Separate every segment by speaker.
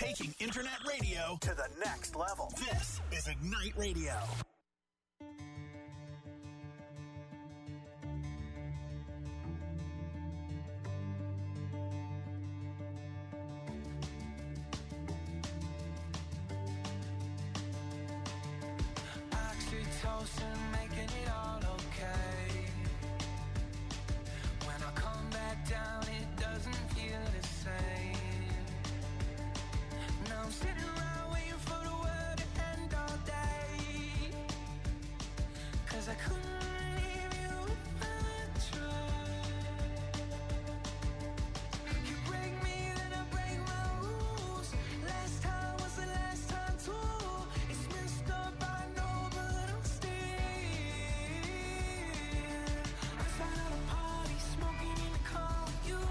Speaker 1: Taking internet radio to the next level. This is Ignite Radio.
Speaker 2: Oxytocin, making it all okay. When I come back down, it doesn't feel the same. Now I'm sitting around waiting for the world to end all day. 'Cause I couldn't leave you if I tried. You break me, then I break my rules. Last time was the last time too. It's messed up, I know, but I'm still outside of the party, smoking in the car with you.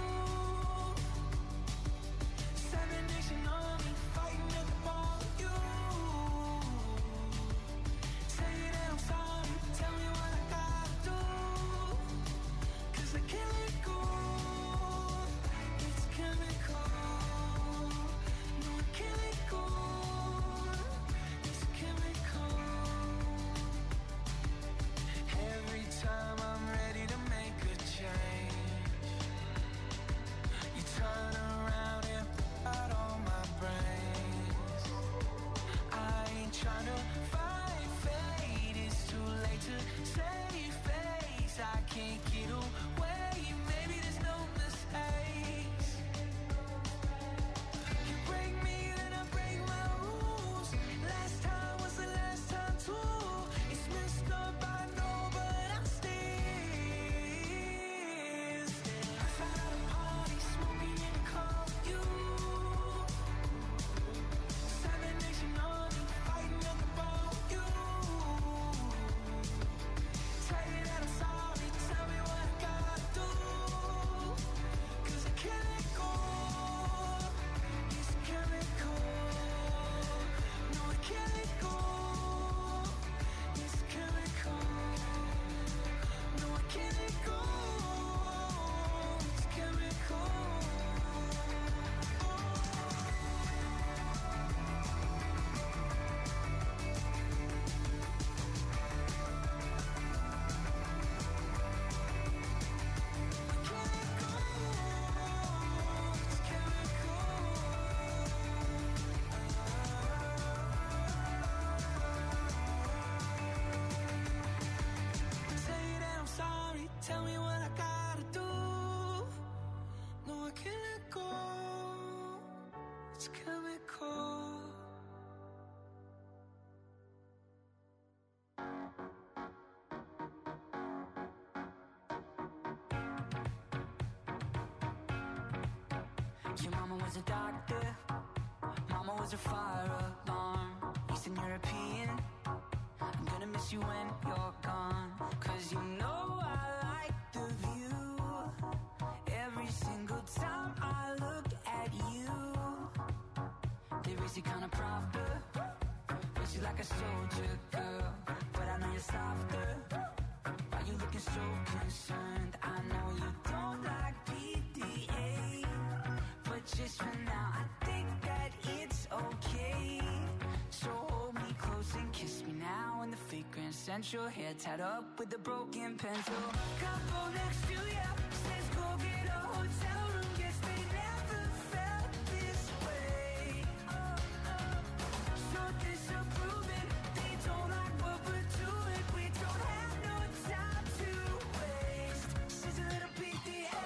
Speaker 2: Seven Nation Army, fighting at the bar with you. Say that I'm sorry, tell me what I gotta do. 'Cause I can't let go. It's chemical. No, I can't let go. It's chemical. Every time I'm ready to make a change, you turn around and put out all my brains. I ain't trying to fight fate, it's too late to save face. I can't get away, maybe there's no mistakes. You break me, then I break my rules. Last time was the last time too. It's messed up, I know, but I'm still outside of the party, smoking in the car with you. Seven Nation Army, fighting at the bar with you. Tell you that I'm sorry, tell me what I gotta do. 'Cause I can't let go. It's chemical. No, I can't let go. It's chemical. No, I can't let go. It's chemical. Say that I'm sorry, tell me what I gotta do. No, I can't let go. It's chemical. Your mama was a doctor, mama was a fire alarm. Eastern European, I'm gonna miss you when you're gone. 'Cause you know I like the view. Every single time I look at you, they raise you kind of proper. Raise you like a soldier girl, but I know you're softer. Why you looking so concerned? I know you don't like PDA, but just for now I think that it's okay. So hold me close and kiss me now in the fake Grand Central. Hair tied up with a broken pencil. Couple next to ya, says go get a hotel room. Guess they never felt this way. So disapproving, they don't like what we're doing. We don't have no time to waste. She's a little PDA.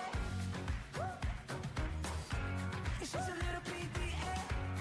Speaker 2: She's a little PDA.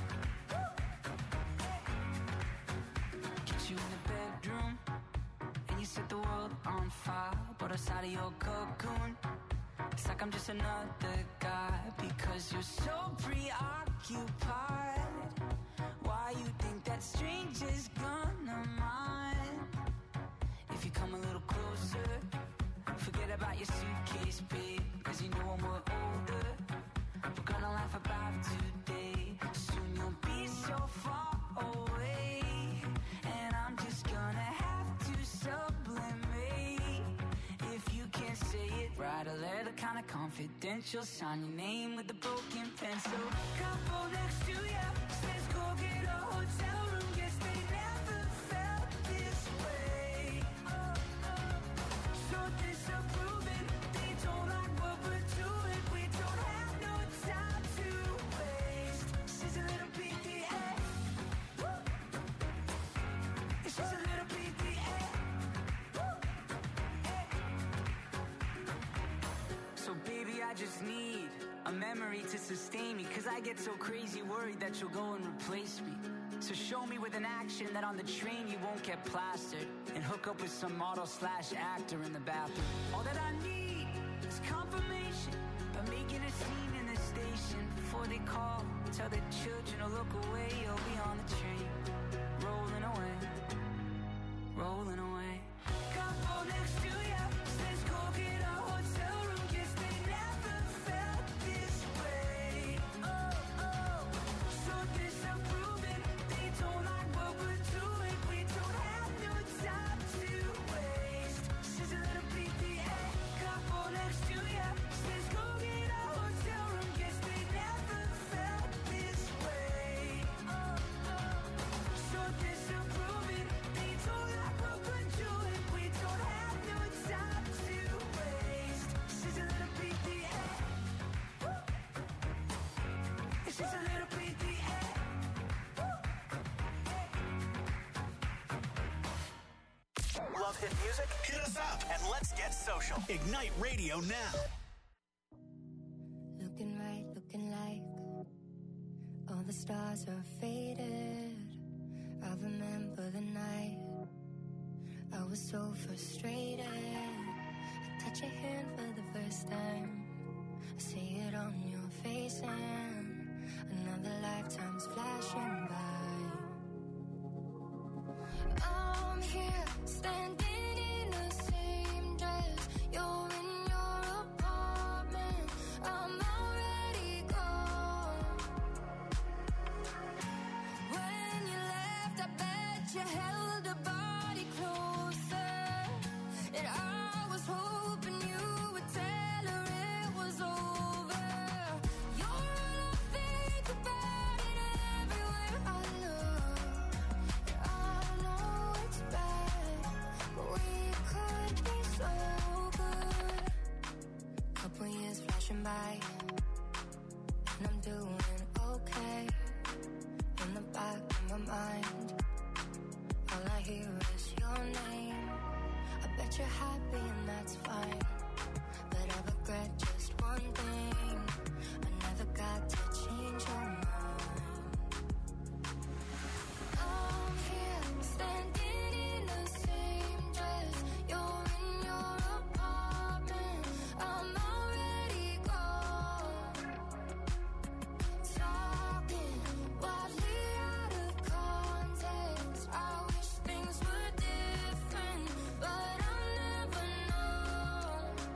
Speaker 2: Get you in the bedroom, and you set the world on fire. But outside of your cocoon, it's like I'm just another guy. Because you're so preoccupied. Why you think that stranger's gonna mind? If you come a little closer, forget about your suitcase, babe. 'Cause you know when we're older, we're gonna laugh about today. Soon you'll be so far away, and I'm just gonna have to sublimate. If you can't say it, write a letter kinda confidential. Sign your name with a broken pencil. Couple next to ya says go get a hotel room. Guess they never felt this way. So disapproving, they don't like what we're doing. We don't have no time to waste. She's a little PDA. She's a little PDA. So baby, I just need a memory to sustain me, 'cause I get so crazy worried that you'll go and replace me. So show me with an action that on the train you won't get plastered, and hook up with some model/actor in the bathroom. All that I need is confirmation by making a scene in the station. Before they call, tell the children to look away. You'll be on the train, rolling away, rolling away. Couple next to ya says go get a hotel room. Guess they never felt this way. So disapproving, they don't like what we're doing. We don't have no time to waste. She's a little PDA. Couple next to ya says go get a hotel room. Guess they never felt this way. So disapproving, they don't like what we're doing. We don't have no time to waste. She's a little PDA. She's a little PDA.
Speaker 1: Love hit music? Hit us up and let's get social. Ignite Radio now.
Speaker 3: Looking right, looking like all the stars are faded. I remember the night I was so frustrated. I touch your hand for the first time. I see it on your face and another lifetime's flashing by. I'm here, standing in the same dress. You're in your apartment. I'm already gone. When you left, I bet you held a body closer. And I was hoping you would tell her it was over. You're all I think about it everywhere I look. I know it's bad, but we could be so good. Couple years flashing by, and I'm doing okay. In the back of my mind, all I hear is your name. I bet you're happy and that's fine, but I regret just one thing. I never got to change your mind. I'm here, standing in the same dress. You're in your apartment. I'm already gone. Talking wildly out of context. I wish things were different, but I'll never know.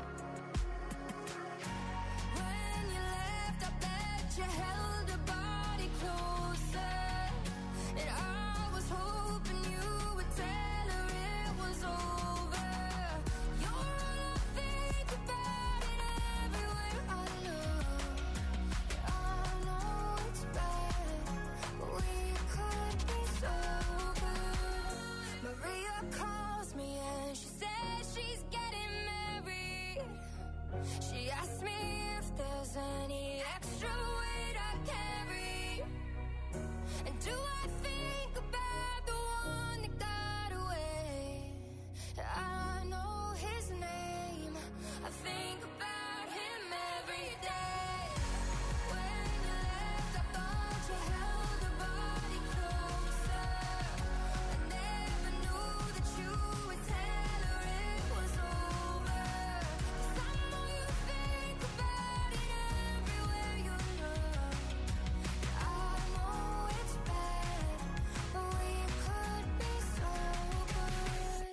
Speaker 3: When you left, I bet you held a body closer. And I was hoping you would tell her it was over. You're all I think about it everywhere I look. I know it's bad, but we could be so good. Maria calls me and she says she's getting married. She asked me if there's any extra weight I carry. And do I think about the one that got away? I know his name. I think about him every day. When you left, I thought you held a body closer. I never knew that you would tell her it was over. 'Cause I know you think about it everywhere you look. I know it's bad, but we could be so good.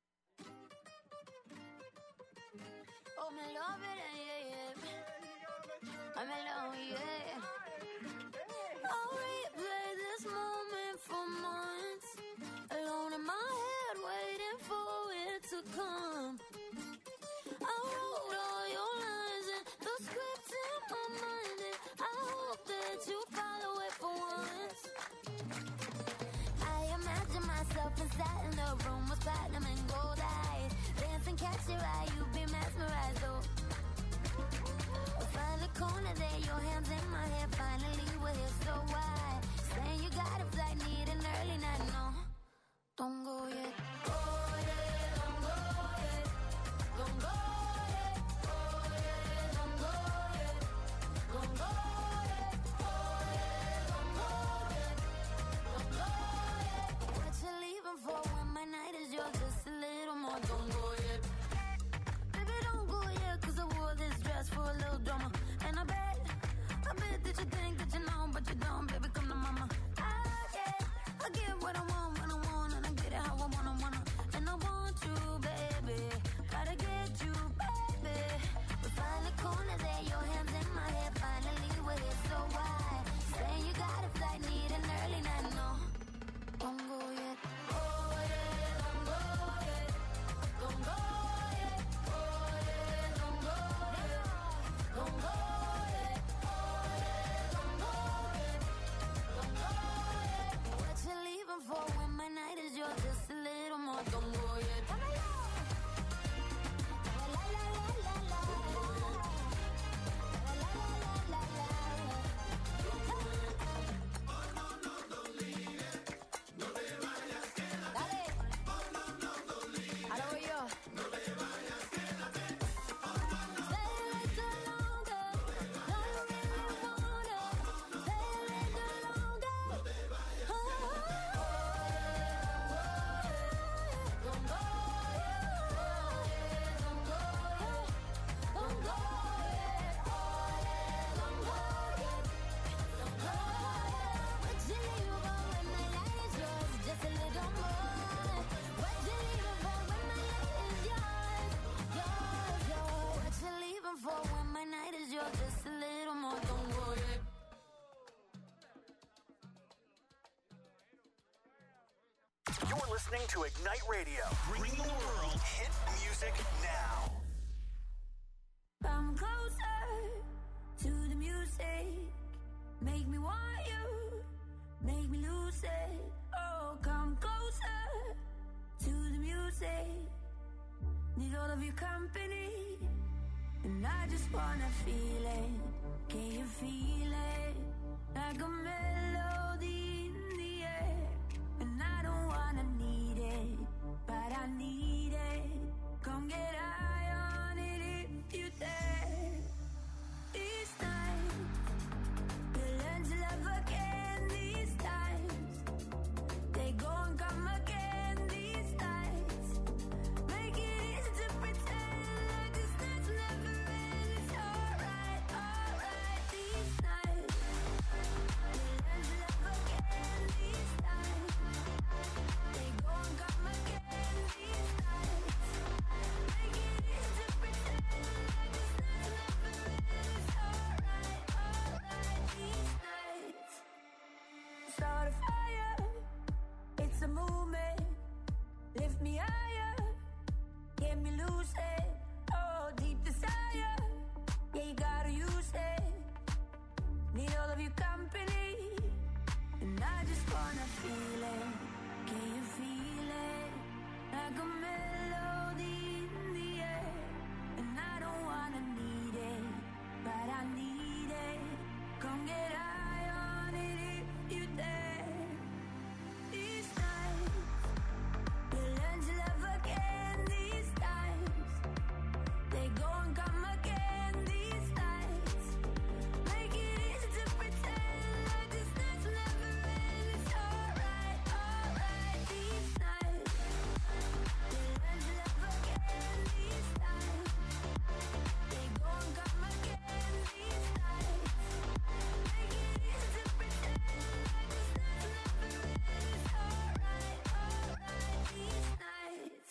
Speaker 3: Oh, me love it, yeah, yeah. I'm alone, yeah. I'll replay this moment for months. Alone in my head, waiting for it to come. I wrote all your lines
Speaker 1: listening to Ignite Radio. Bring the world hit music now.
Speaker 3: Come closer to the music. Make me want you. Make me lose it. Oh, come closer to the music. Need all of your company. And I just wanna feel it. Can you feel it? Like a melody in the air. And I don't wanna need it, but I need it. Come get high on it if you dare. These nights, you'll learn to love again. These times, they go and come again. These nights, make it easy to pretend like this night's never end. It's alright, alright. These nights, you'll learn to love again. These times, they go and come again. These nights, make it easy to pretend like this night's never end. It's alright, alright. These nights, start a fire. It's a movement. Lift me higher. Get me lucid. Oh, deep desire. Yeah, you gotta use it. Need all of your company. And I just wanna feel it. Can you feel it? Like a melody in the air. And I don't wanna need it, but I need it. Come get high on it if you dare. These nights, you'll learn to love again. These times, they go and come again. These nights, make it easy to pretend like this night's never end. It's alright, alright. These nights, you'll learn to love again. These times, they go and come again. These nights, make it easy to pretend like this night's never end. It's alright, alright. These nights.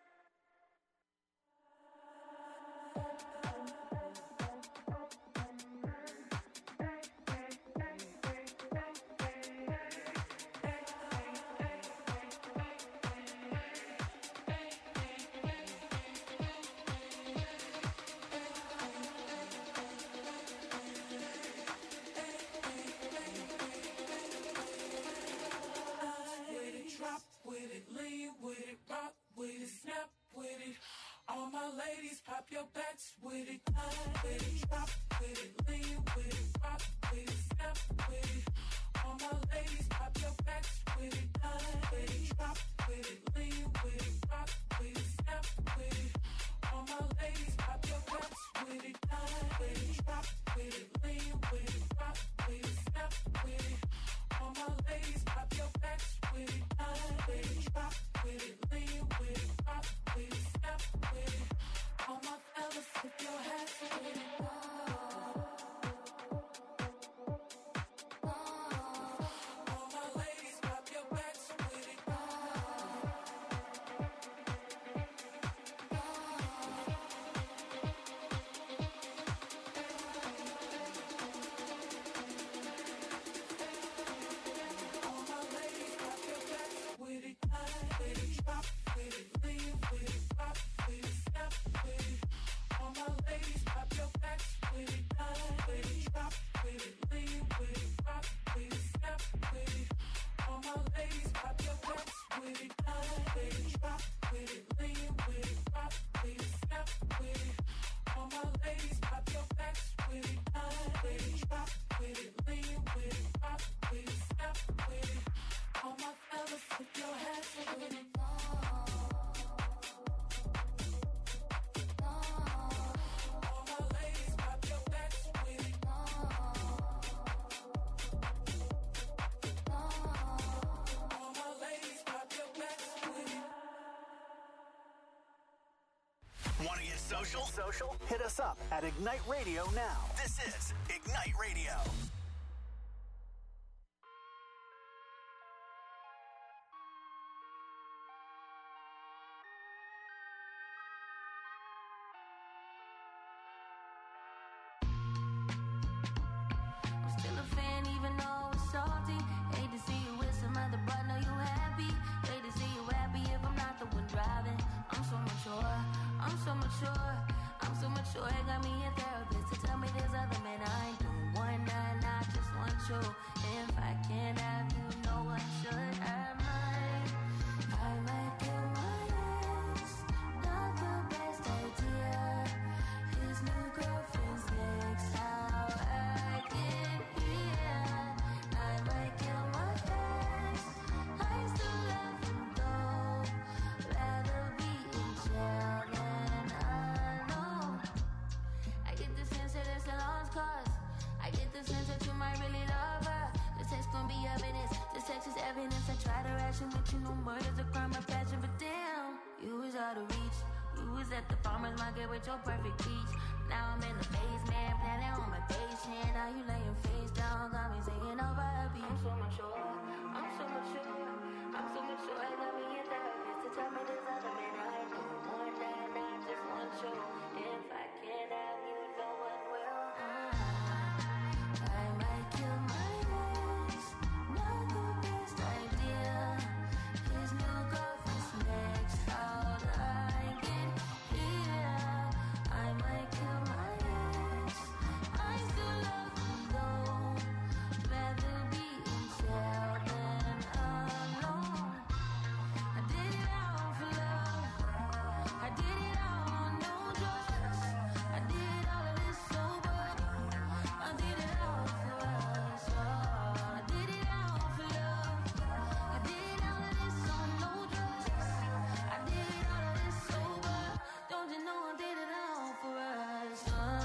Speaker 4: With it, drop with it, lean with it, rock with it, snap with it. All my ladies, pop your backs with it. With it, drop with it, lean with it, rock with it, snap with it. All my ladies, pop your backs with it. With it, drop with it, lean with it, rock with it, snap with it. All my ladies, pop your backs with it. With it, drop with it, lean with it, rock with it, snap with it. All my ladies, pop your backs with it. With it, drop with it, lean with it, rock with it, snap with it. All my fellas, flip your hats with it. All my ladies, pop your backs with it. All my ladies, pop your backs with it. With it, drop with it, lean with it, rock with it, snap with it. All my ladies, pop your backs with it. With it, drop with it, lean with it, rock with it, snap with it. All my ladies, pop your backs with it. With it, drop with it, lean with it, rock with it, snap with it. All my ladies, pop your backs with it. With it, drop with it, lean with it, rock with it, snap with it. All my fellas, flip your hats with it. All my ladies, pop your backs with it. All my ladies, pop your backs with it.
Speaker 1: Want to get social? Hit us up at Ignite Radio now. This is Ignite Radio.
Speaker 3: I'm still a fan even though it's salty. Hate to see you with some other, but know you happy. Hate to see you
Speaker 5: was at the farmer's market with your perfect peach. Now I'm in the basement, planning on my patient. Now you laying face down, got me singing over a beat. I'm so mature, I'm so mature, I'm so mature. I got me a therapist to tell me there's other men I know more than I just want you. If I can't have you, no one will. I might kill my ex, not the best idea. His new girlfriend's next, how'd I get here? I might kill my ex, I still love him though. Rather be in jail than alone. I did it all for love, I did it all on no drugs. I did all of this sober, I did it all for us. Oh, I did it all for love, I did all of this on no drugs. I did all of this sober, don't you know I did it all for us.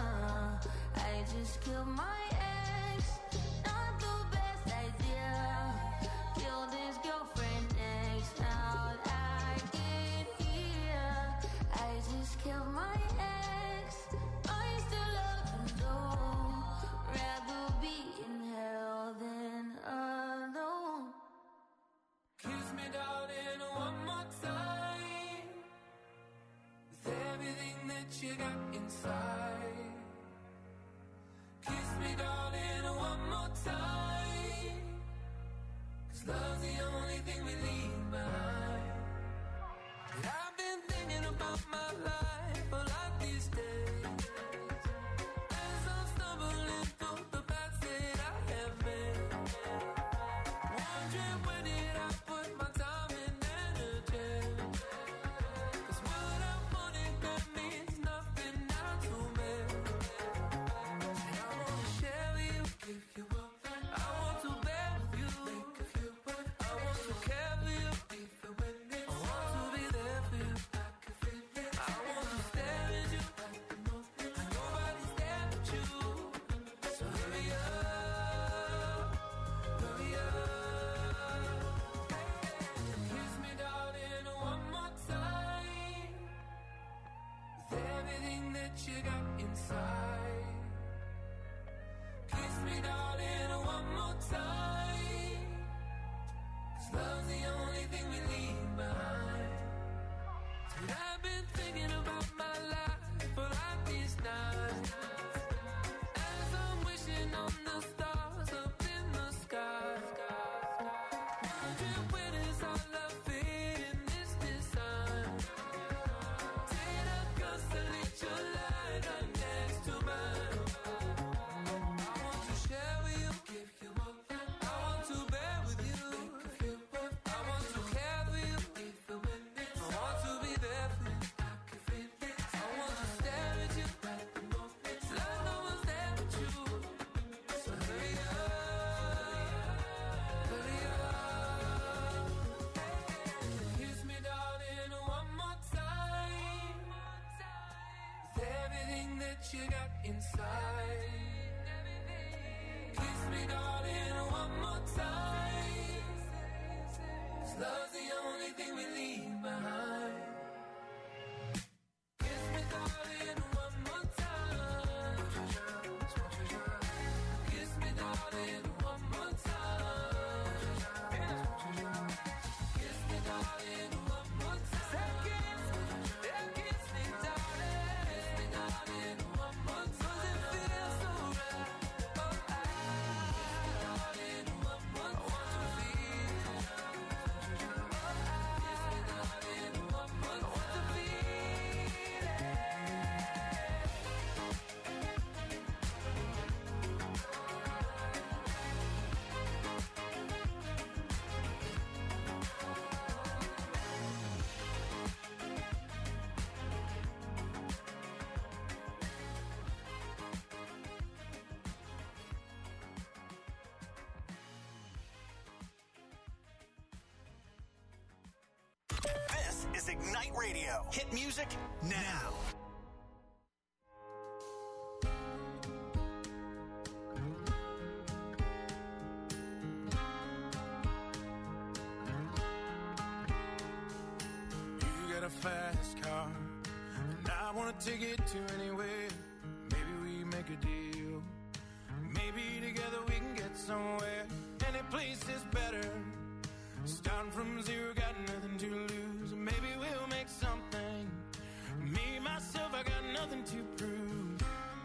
Speaker 5: I just killed my ex, not the best idea. Killed his girlfriend next, how'd I get here? I just killed my ex, I still love him though. Rather be in hell than alone.
Speaker 4: Kiss me, darling, one more time. With everything that you got inside. Kiss me, darling, one more time. 'Cause love's the only thing we leave behind. And I've been thinking about my life a lot these days. As I'm stumbling through the paths that I have made. Wondering where did I put my time and energy? 'Cause what I wanted, that means nothing now to me. And I wanna share with you, give you up. I want to bear with you, make a few words. I want to care for you, even when it's I want to be there for you, I can feel it. I want to stare at you, like the moment. Nobody's there but you. So hurry up, hurry up. Kiss me, darling, one more time. With everything that you got inside. Kiss me, darling, one more time. 'Cause love's the only thing we leave behind. And I've been thinking about my life for like these nights. As I'm wishing on the stars up in the sky. Wondering where does our love fit in this design? Did I constellate your light right next to mine? I want to share with you, give you up. I want to bear with you, make a few words. I want to care for you, even when it's I want to be there for you, I can feel it. I want to stare at you, like the moment. Like no one's there but you. So hurry up, hurry up. Kiss me, darling, one more time. With everything that you got inside. Kiss me, darling, one more time. 'Cause love's the only thing we leave behind. Kiss me, darling, one more time. Kiss me, darling, one more time. Kiss me, darling, one more time. Kiss me, darling. Kiss me, darling, one more time. 'Cause it feels so right. Oh, darling, one more time. I want to feel. Kiss me, darling, one more time. I want to feel it.
Speaker 1: This is Ignite Radio. Hit music now.
Speaker 6: You got a fast car, And I wanna take it to anywhere. Maybe we make a deal. Maybe together we can get somewhere. Any place is better. Starting from zero, got nothing to lose. Maybe we'll make something. Me, myself, I got nothing to prove.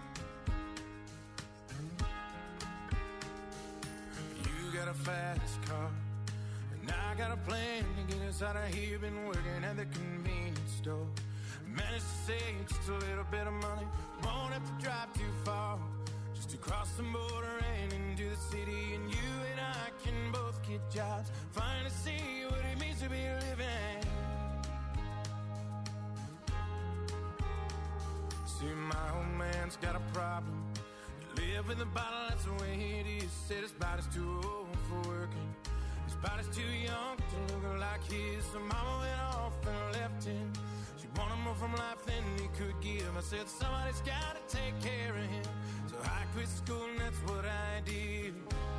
Speaker 6: You got a fast car, and I got a plan to get us out of here. Been working at the convenience store. Managed to save just a little bit of money. Won't have to drive too far, just to cross the border and into the city. And you and I can both get jobs, finally see what it means to be living. See, my old man's got a problem. You live with a bottle, that's the way it is. Said his body's too old for working. His body's too young to look like his. So mama went off and left him. She wanted more from life than he could give. I said somebody's gotta take care of him. So I quit school and that's what I did.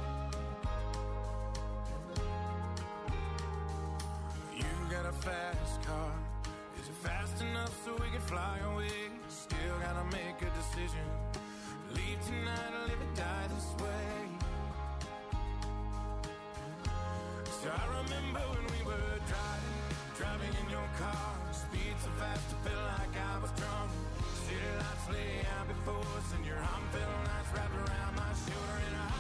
Speaker 6: You got a fast car. Is it fast enough so we can fly away? Still gotta make a decision. Leave tonight or live or die this way. So I remember when we were driving in your car. Speed so fast I felt like I was drunk. City lights lay out before us, and your arm felt nice wrapped around my shoulder. And I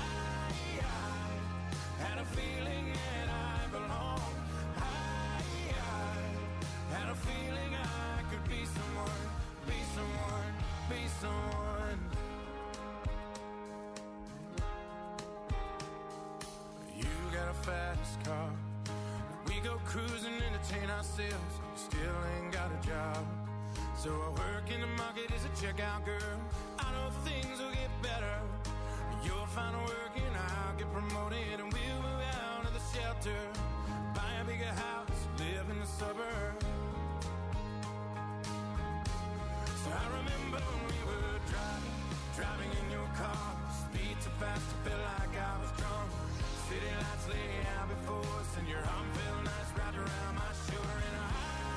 Speaker 6: had a feeling that I belonged. I had a feeling I could be someone, be someone, be someone. You got a fast car. We go cruising, entertain ourselves. Still ain't got a job. So I work in the market as a checkout girl. I know things will get better. You'll find work and I'll get promoted, and we'll move out of the shelter, buy a bigger house, live in the suburbs. So I remember when we were driving in your car. Speed so fast I felt like I was drunk. City lights lay out before us, and your arm felt nice wrapped around my shoulder. And I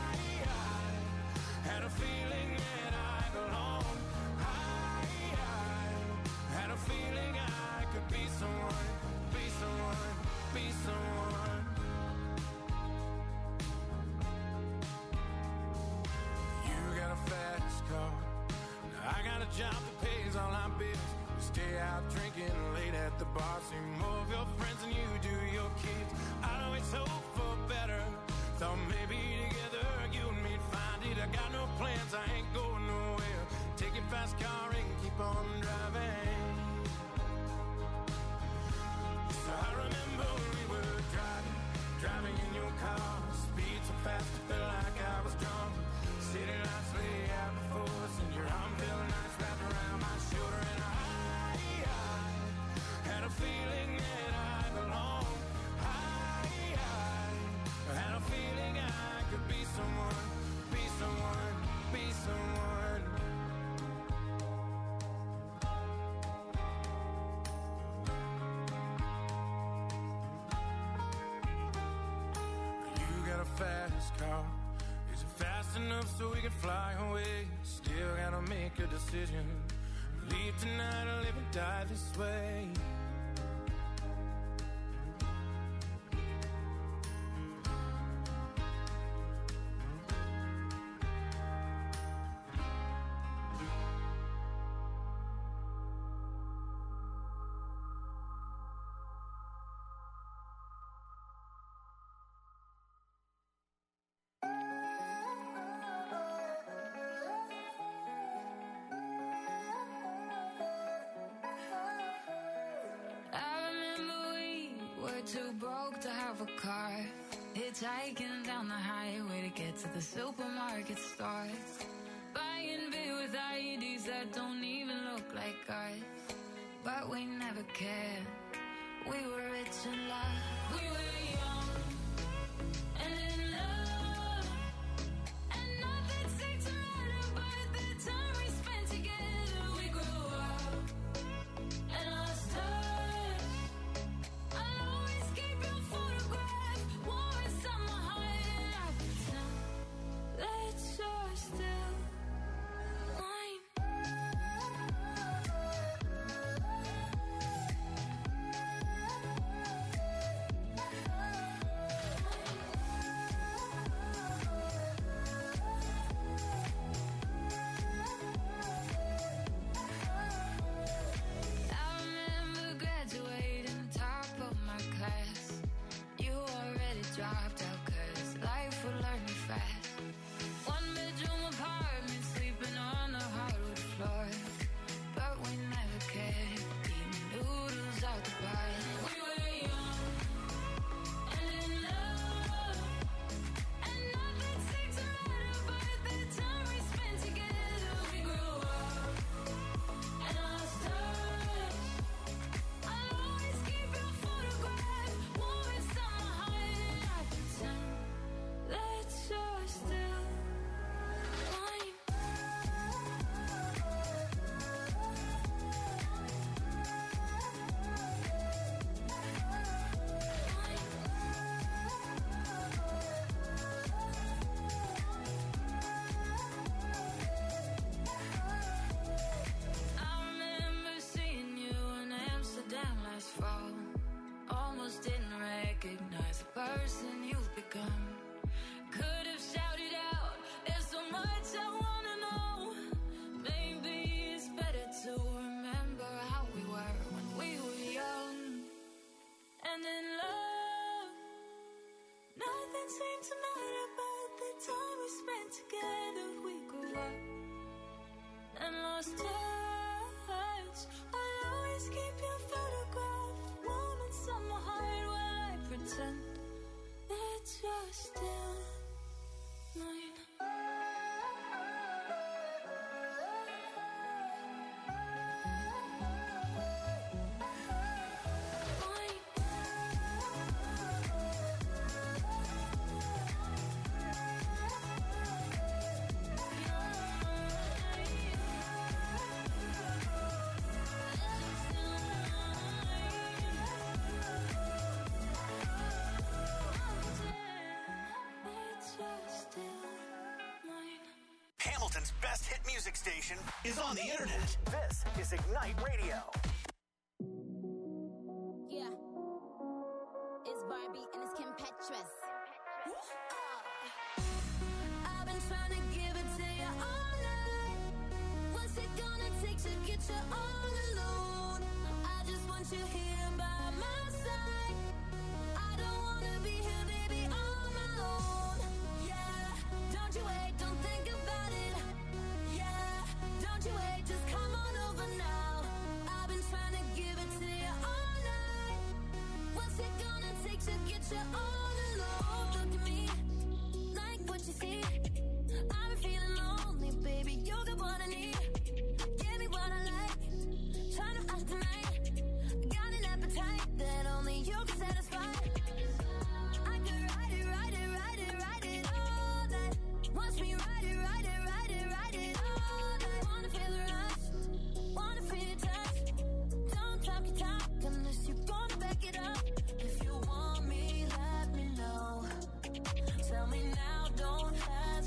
Speaker 6: had a feeling that I belonged. I had a feeling I could be someone, be someone, be someone. You got a fast car. Now I got a job that pays all our bills. We stay out drinking late at the bar. See more of your friends than you do your kids. I'd always hope for better. Thought maybe together you and me'd find it. I got no plans, I ain't going nowhere. Take your fast car and keep on driving. So I remember when we were driving in your car. Speed so fast I felt like I was drunk. City lights lay out before us, and your arm felt nice wrapped around my shoulder. And I had a feeling that I belonged. I had a feeling I could be someone, be someone, be someone. You got a fast car. Is it fast enough so we can fly away? Still gotta make a decision. Leave tonight or live and die this way.
Speaker 5: Too broke to have a car. Hitchhiking down the highway to get to the supermarket store. Buying beer with IEDs that don't even look like ours. But we never cared. We were rich and loved. We were young and in love, and nothing seemed to matter by the time we spent together. We grew up and lost touch. I'll always keep your photograph warm inside my heart, and I pretend that you're still
Speaker 1: Hamilton's best hit music station is on the internet. This is Ignite Radio.
Speaker 5: Yeah. It's Barbie and it's Kim Petras. I've been trying to give it to you all night. What's it gonna take to get you all alone? I just want you here by my side. I don't wanna be here, baby, on my own. Yeah, don't you wait, don't think about it. Yeah, don't you wait, just come on over now. I've been trying to give it to you all night. What's it gonna take to get you all alone? Look at me, like what you see. I've been feeling lonely, baby, you got what I need. Give me what I like, trying to act tonight. Got an appetite that only you can satisfy. I could ride it, ride it, ride it, ride it all night. Watch me ride it, ride it, ride it, ride it all night. Wanna feel the rush, wanna feel your touch. Don't talk your talk unless you're gonna back it up. If you want me, let me know. Tell me now, don't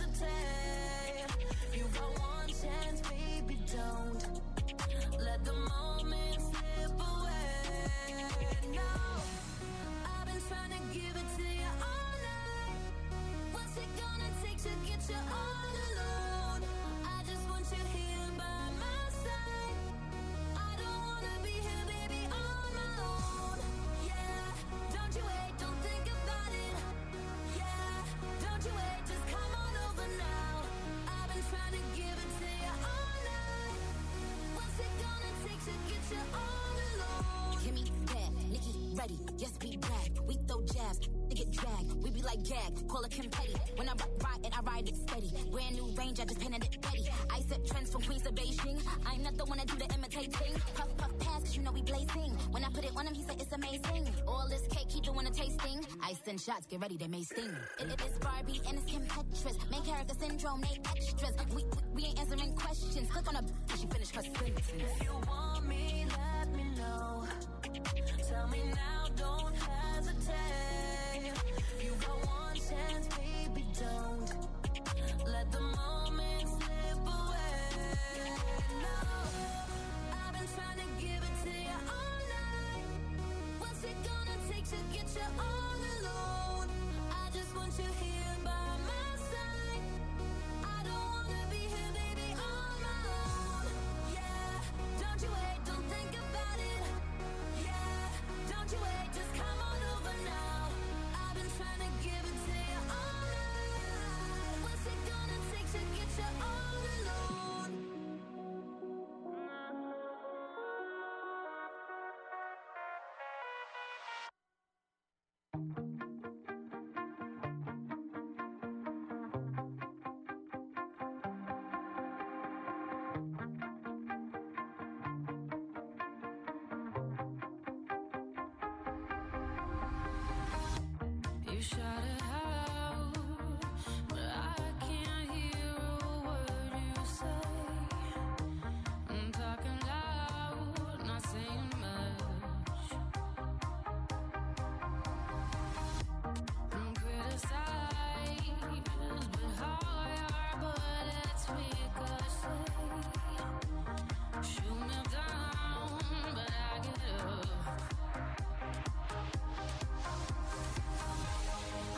Speaker 5: hesitate. You got one chance, baby, don't let the moment slip away. No, I've been trying to give it to you all night. What's it gonna take to get you all alone? I just want you here by my side. I don't wanna be here, baby, on my own. Yeah, don't you wait, don't think about it. Yeah, don't you wait, just come on over now. I've been trying to give it to you all night. What's it gonna take to get you all alone?
Speaker 7: Kimmy, bad, Nikki, ready, yes, we brag. We throw jabs, they get dragged. We be like gag, call it Kim Petty. When I ride it, I ride it steady. Brand new range, I just painted it ready. I set trends from Queens to Beijing. I'm not the one that do the imitating. Puff, puff, pass, cause you know we blazing. When I put it on him, he said it's amazing. All this cake, he doing a tasting. I send shots, get ready, they may sting. It's Barbie and it's Kim Petras. Main character syndrome, they extras. We ain't answering questions. Click on a she finished her sentence.
Speaker 5: If you want me, let me know. Tell me now, don't hesitate. You got one chance, baby, don't let the moment slip away. No, I've been trying to give it to you all night. What's it gonna take to get you all alone? I just want you here by my side. I don't wanna be here, baby, on my own. Yeah, don't you wait, don't think about it. Yeah, don't you wait, just come on over now. I've been trying to give it to you all night. What's it gonna take to get you all alone? You shout it out, but I can't hear a word you say. I'm talking loud, not saying much. I'm criticized, but how your bullets ricochet. Shoot me down, but I get up.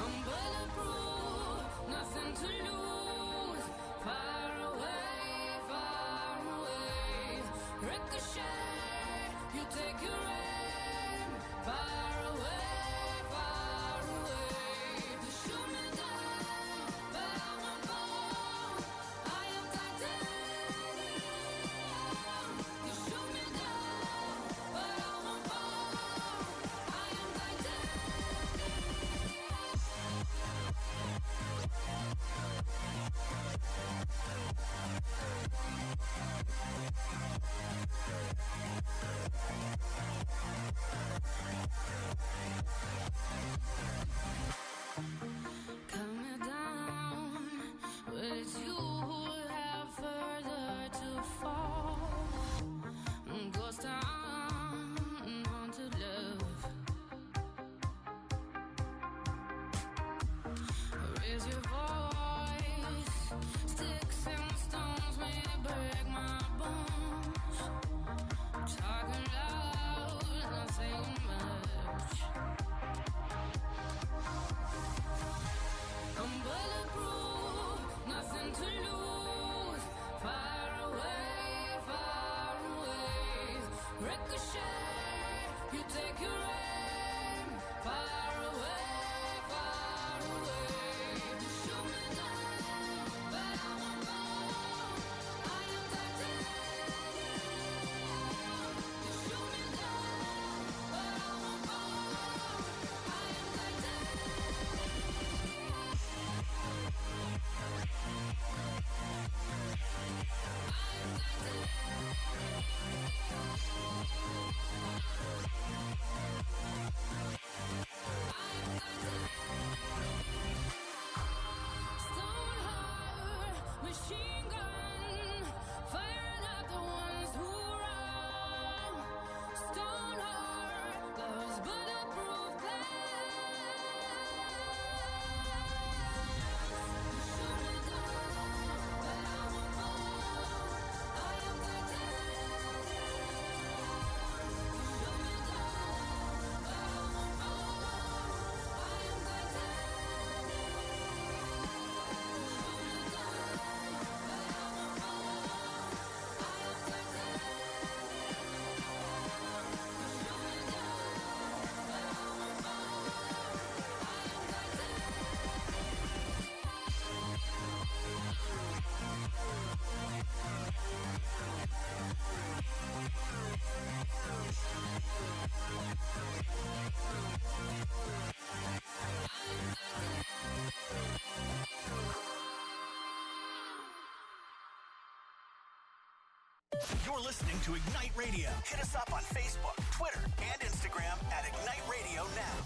Speaker 1: You're listening to Ignite Radio. Hit us up on Facebook, Twitter, and Instagram at Ignite Radio Now.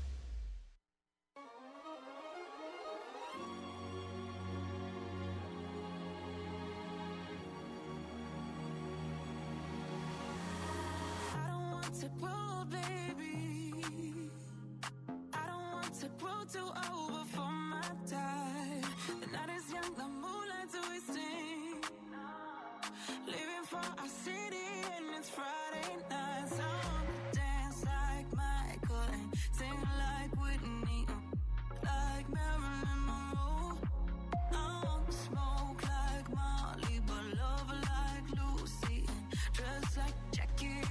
Speaker 4: I don't want to grow, baby. I don't want to grow too old before my time. The night is young, the moonlight's wasting. Leaving for our city and it's Friday night. So I wanna dance like Michael and sing like Whitney, like Marilyn Monroe. I wanna smoke like Molly, but love like Lucy and dress like Jackie.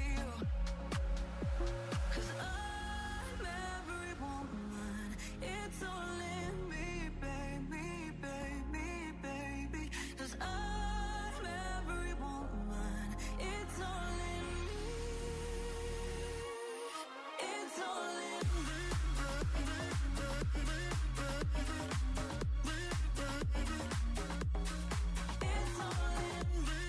Speaker 4: 'Cause I'm every woman, it's all in me, baby, baby, baby. 'Cause I'm every woman, it's all in me, it's all in me. It's all in me.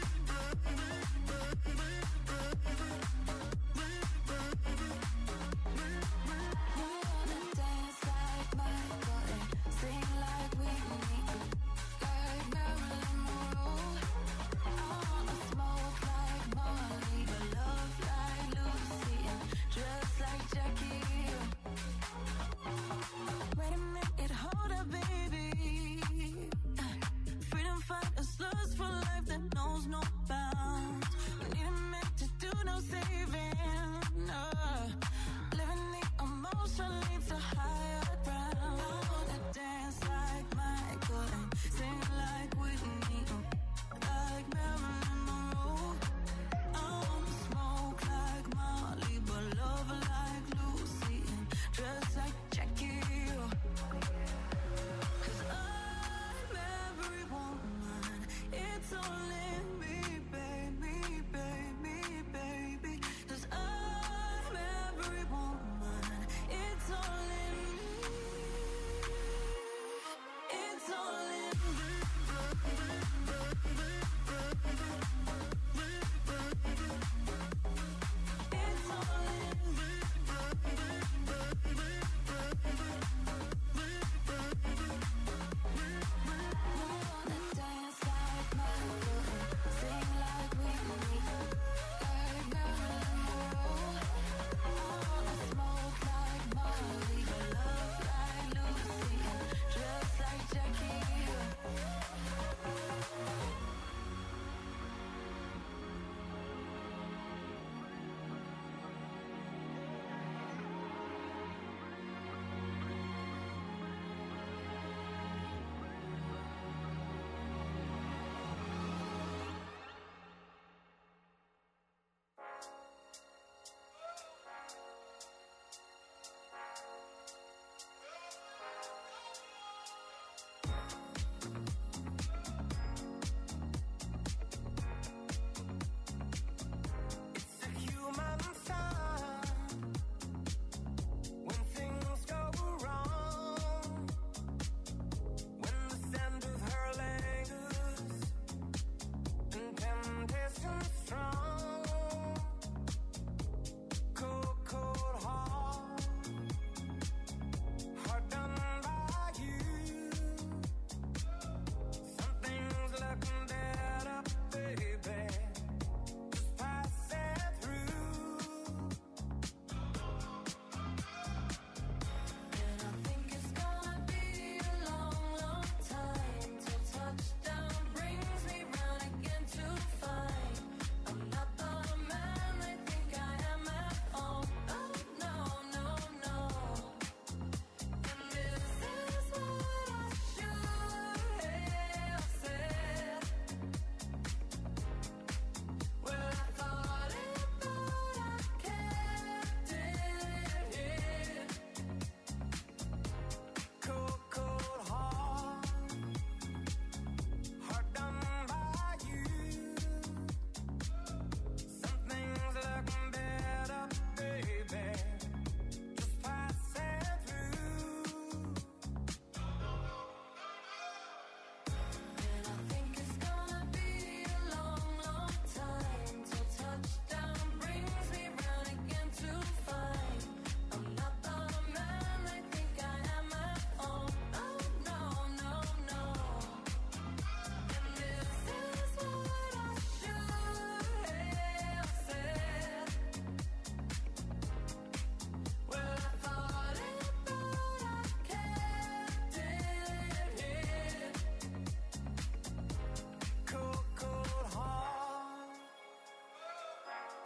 Speaker 4: I wanna dance like Michael and sing like Whitney, like Marilyn Monroe. I wanna smoke like Molly, but love like Lucy and dress like Jackie. Wait a minute, hold up, baby. Freedom fighters, lust for life that knows no bounds. We need a minute to do no saving. Living the emotion leads to higher ground. I wanna dance like Michael and sing like Whitney, like Marilyn Monroe. I wanna smoke like Molly, but love like Lucy and dress like Jackie. 'Cause I'm every woman, it's all in me, baby, baby, baby. 'Cause I'm every woman, it's all in me.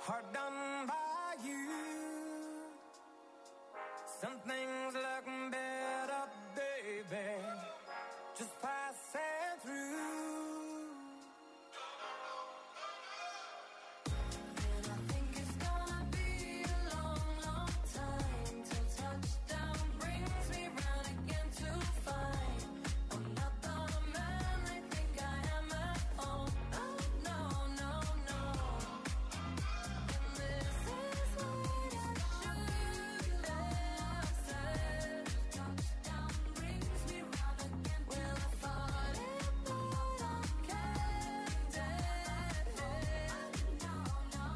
Speaker 6: hard done by you. Some things look better, baby, just passing through.
Speaker 2: And I think it's gonna be a long, long time till touchdown brings me round again to find I'm not the man they think I am at home. Oh, no, no, no. And this is what I should have said. Touchdown brings me round again. Well, I thought it, but I can't dead. No, no, no.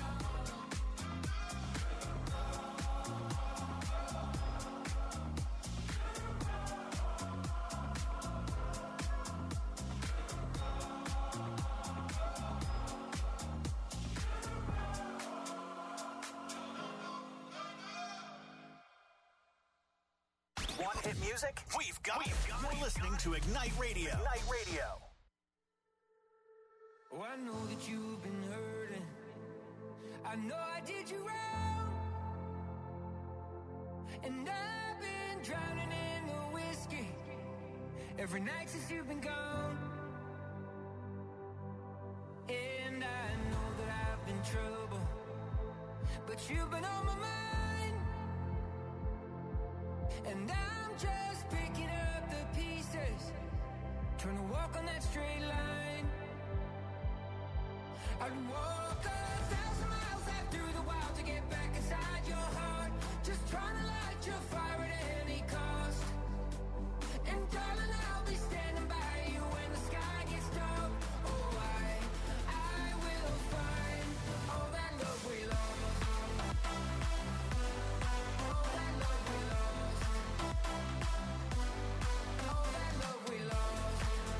Speaker 1: Want hit music? We've got it. You're listening to Ignite Radio. Ignite Radio.
Speaker 6: Oh, I know that you've been hurting. I know I did you wrong. And I've been drowning in the whiskey every night since you've been gone. And I know that I've been trouble, but you've been on my mind. And I'm just picking up the pieces, trying to walk on that straight line. I'd walk 1,000 miles out through the wild to get back inside your heart, just trying to light your fire at any cost. And darling, I'll be standing by you when the sky gets dark. Oh, I will find all that love we lost. All that love we lost. All that love we lost.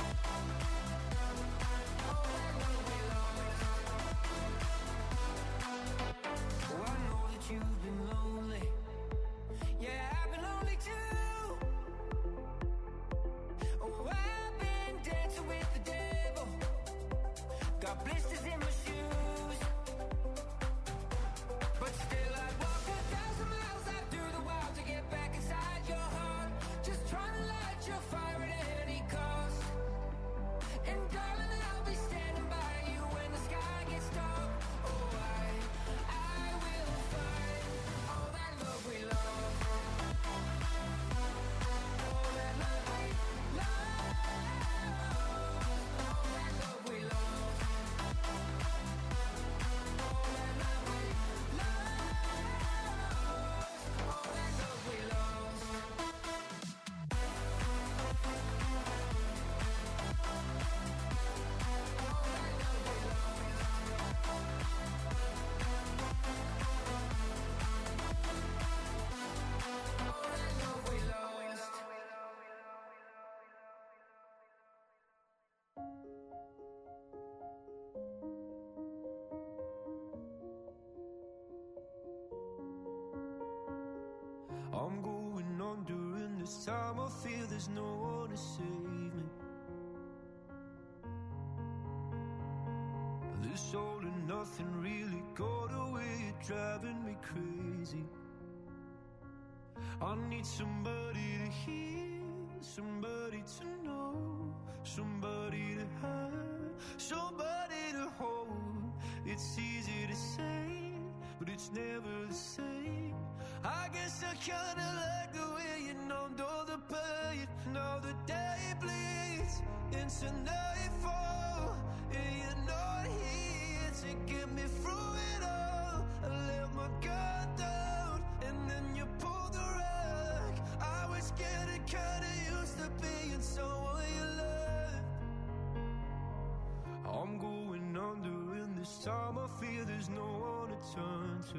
Speaker 6: All that love we lost. Oh, I know that you've been lonely. Yeah, I've been lonely too. Oh, I've been dancing with the devil. Got blisters in my shoes. But still I'd walk 1,000 miles out through the wild to get back inside your heart, just trying to light your fire at any cost. And darling, I'll be standing by you when the sky gets dark. Oh, I will find all that love we lost. All that love we lost. All that love we lost. All that love we lost. All that love we lost. All that love we lost. I'm going under, and this time I feel there's no one to save me. This all and nothing really got away, driving me crazy. I need somebody to hear, somebody to know, somebody to have, somebody to hold. It's easy to say, but it's never the same. I guess I kinda like the way you numbed all the pain. Now the day bleeds into nightfall, and you're not here to get me through it all. I let my guard down, and then you pulled the rug. I was getting kinda used to being someone you loved. I'm going under, and this time I feel there's no one to turn to.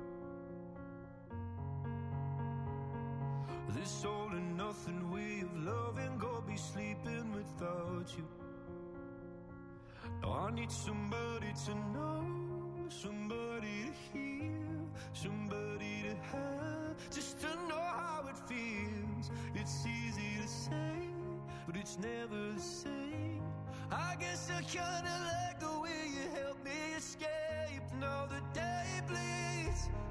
Speaker 6: This all and nothing way of loving, go be sleeping without you. Now I need somebody to know, somebody to hear, somebody to have, just to know how it feels. It's easy to say, but it's never the same. I guess I kinda like the way you help me escape. Now the day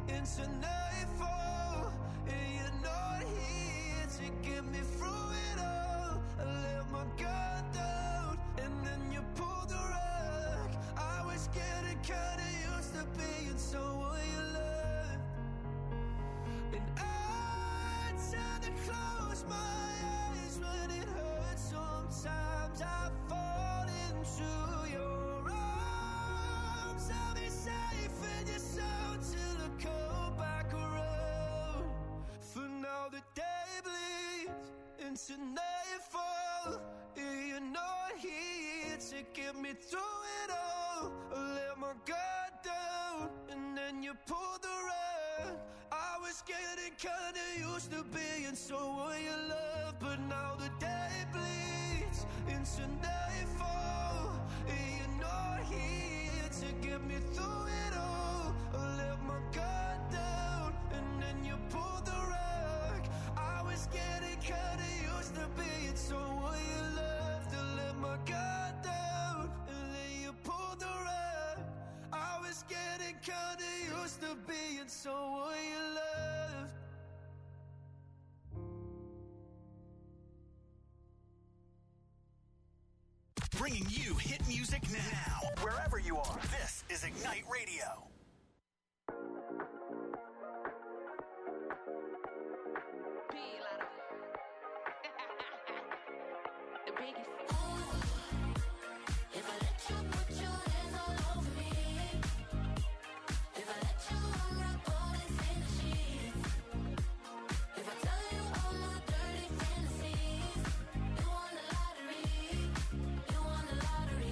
Speaker 8: into nightfall, and you're not here to get me through it all. I let my guard down, and then you pulled the rug. I was getting kinda used to being someone you loved, and I tend to close my eyes when it hurts. Sometimes I fall into your arms. I'll be safe in your soul till I come back around. For now the day bleeds into nightfall, and you're not here to get me through it all. I let my guard down, and then you pulled the rug. I was getting kinda used to being someone you love, but now the day bleeds into nightfall, and you're not here to get me through it all. I let my guard down, and then you pulled the rug. I was getting kinda used to being someone you loved. I let my guard down, and then you pulled the rug. I was getting kinda used to being someone you loved.
Speaker 1: Bringing you hit music now. Wherever you are, this is Ignite Radio.
Speaker 5: The biggest.
Speaker 3: If I let you put your hands all over me, if I let you unwrap all this in the sheets, if I tell you all my dirty fantasies, you won the lottery, you won the lottery.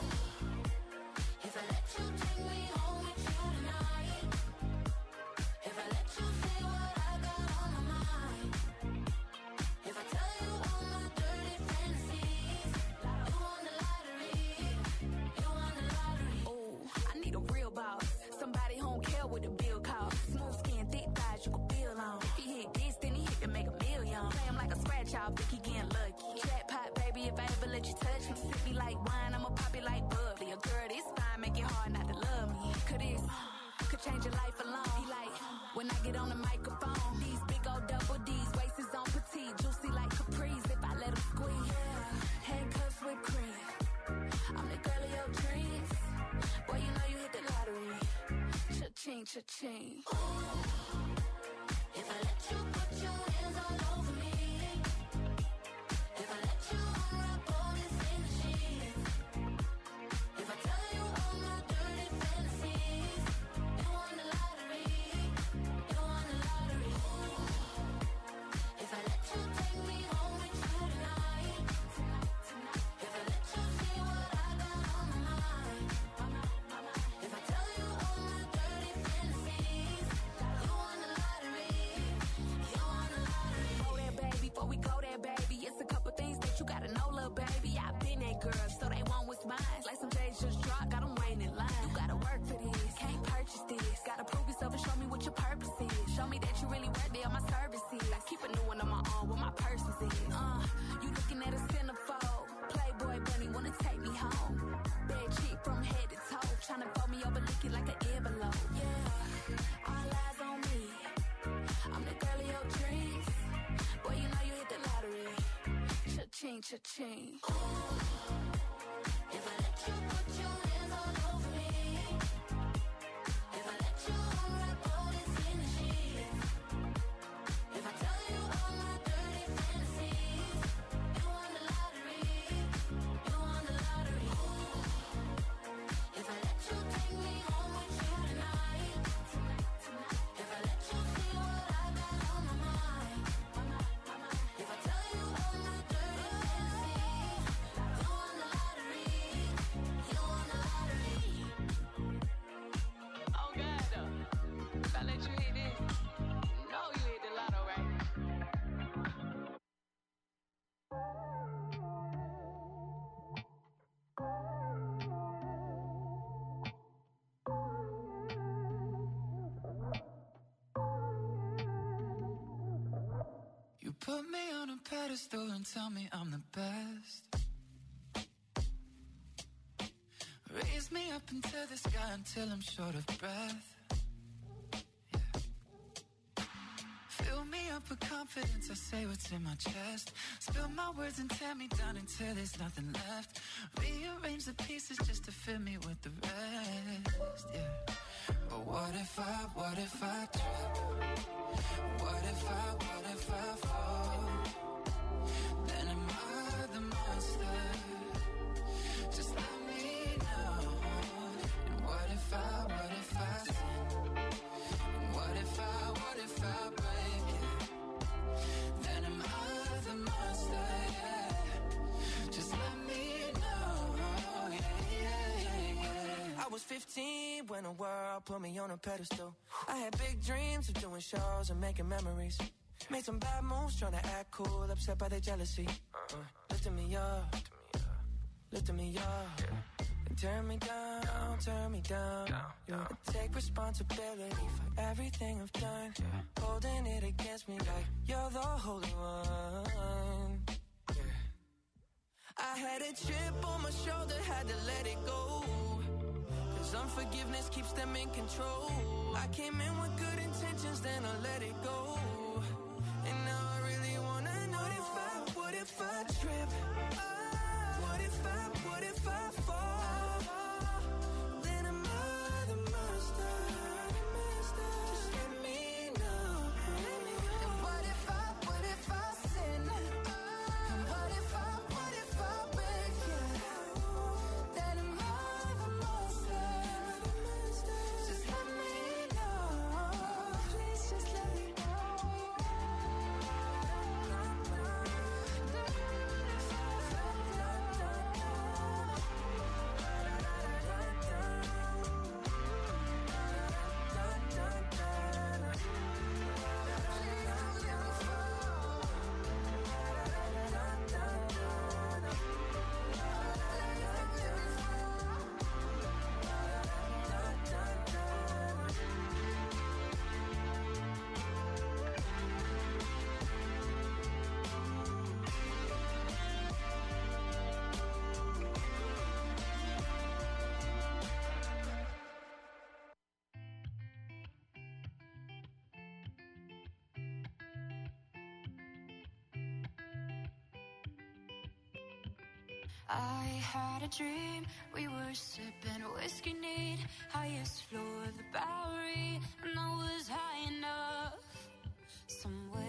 Speaker 3: If I let you take me home with you tonight, if I let you say what I got on my mind, if I tell you all my dirty fantasies, you won the lottery, you won the lottery.
Speaker 5: Oh, I need a real boss. Somebody who don't care what the bill costs. Smooth skin, thick thighs, you can feel on. If he hit this, then he hit to make a million. Play him like a scratch off, think he getting lucky. Jackpot, baby, if I ever let you touch me. Sip me like wine, I'ma pop it like bubbly. A girl this fine, make it hard not to love me. Could change your life alone. He like, when I get on the microphone, these big old double D's, waist is on petite, juicy like Caprice. If I let him squeeze, handcuffs with cream. I'm the girl of your dreams. Boy, you know you hit the lottery. Cha-ching, cha-ching.
Speaker 3: If I let you put your hands all over me, if I let you unwrap all this in the sheets, if I tell you all my dirty fantasies, you won the lottery, you won the lottery. If I let you take me home with you tonight, if I let you see what I got on my mind, if I tell you all my dirty fantasies, you won the lottery, you won the lottery.
Speaker 5: Go there, baby, before we go there, baby. It's a couple things that you gotta know, little baby. I've been that girl, so they want what's mine. Like some J's just dropped, got them waiting in line. You gotta work for this, can't purchase this. Gotta prove yourself and show me what your purpose is. Show me that you really worth it on my services. I keep a new one on my own, what my purpose is. You looking at a centerfold. Playboy bunny wanna take me home. Bad chick from head to toe, tryna fold me over, lick it like an envelope. Yeah, all eyes on me. I'm the girl of your dreams. Boy, you know you hit the lottery. Cha-ching, cha-ching.
Speaker 3: If I let you put your hands all over me, if I let you unwrap all this in the sheets, if I tell you all my dirty fantasies, you won the lottery, you won the lottery. If I let you take me home with you tonight, if I let you see what I got on my mind, if I tell you all my dirty fantasies, you won the lottery, you won the lottery.
Speaker 5: Oh, God, though. If I let you hit this, you know you hit the lotto, right?
Speaker 9: You put me on a pedestal and tell me I'm the best. Raise me up into the sky until I'm short of breath. Yeah. with confidence, I say what's in my chest. Spill my words and tear me down until there's nothing left. Rearrange the pieces just to fill me with the rest, yeah. But what if I trip? What if I fall? Then am I the monster? Just let me know. And what if I sin? And what if I break it? Then am I the monster, yeah. Just let me know, yeah.
Speaker 8: I was 15 when the world put me on a pedestal. I had big dreams of doing shows and making memories. Made some bad moves trying to act cool, upset by their jealousy. Lifting me up, lifting me up. And turn me down, yeah. I take responsibility for everything I've done. Holding it against me like you're the holy one. I had a chip on my shoulder, had to let it go. Cause unforgiveness keeps them in control. I came in with good intentions, then I let it go. And now I really wanna know what if I trip? What if I fall? Then am I the monster? Just let me know. And what if I sin? And what if I break it? Then am I the monster? Just let me know. Please just let me know.
Speaker 5: I had a dream, we were sipping whiskey neat, highest floor of the Bowery, and I was high enough. Somewhere